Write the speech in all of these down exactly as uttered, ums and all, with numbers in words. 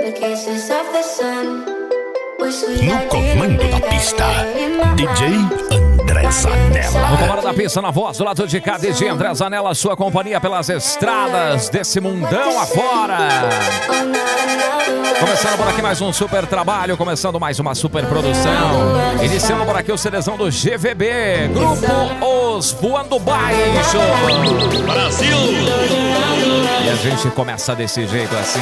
No comando da pista, D J André Zanella. No comando da pista, na voz do lado de cá, D J André Zanella, sua companhia pelas estradas desse mundão afora. Começando por aqui mais um super trabalho, começando mais uma super produção. Iniciando por aqui o CDzão do G V B, Grupo Os Voando Baixo. Brasil! E a gente começa desse jeito assim.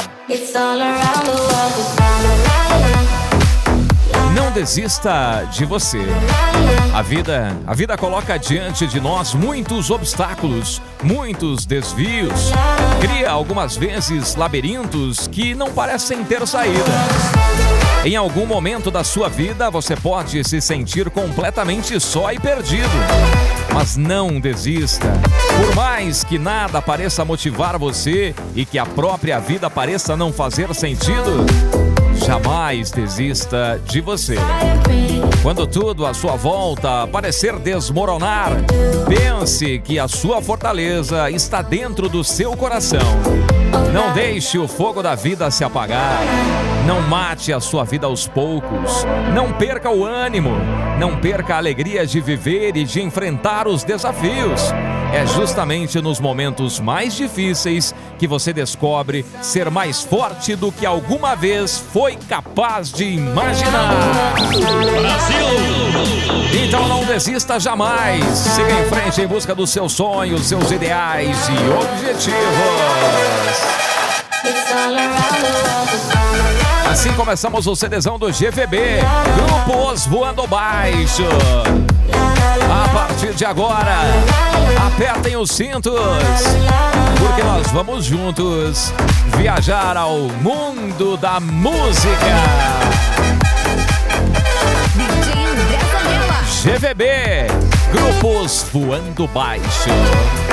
Não desista de você. A vida, a vida coloca diante de nós muitos obstáculos, muitos desvios. Cria algumas vezes labirintos que não parecem ter saída. Em algum momento da sua vida, você pode se sentir completamente só e perdido. Mas não desista. Por mais que nada pareça motivar você e que a própria vida pareça não fazer sentido, jamais desista de você. Quando tudo à sua volta parecer desmoronar, pense que a sua fortaleza está dentro do seu coração. Não deixe o fogo da vida se apagar. Não mate a sua vida aos poucos. Não perca o ânimo. Não perca a alegria de viver e de enfrentar os desafios. É justamente nos momentos mais difíceis que você descobre ser mais forte do que alguma vez foi capaz de imaginar. Brasil! Então não desista jamais. Siga em frente em busca dos seus sonhos, seus ideais e objetivos. Assim começamos o CDzão do G V B, Grupo Os Voando Baixo. A partir de agora, apertem os cintos, porque nós vamos juntos viajar ao mundo da música. G V B, Grupos Voando Baixo.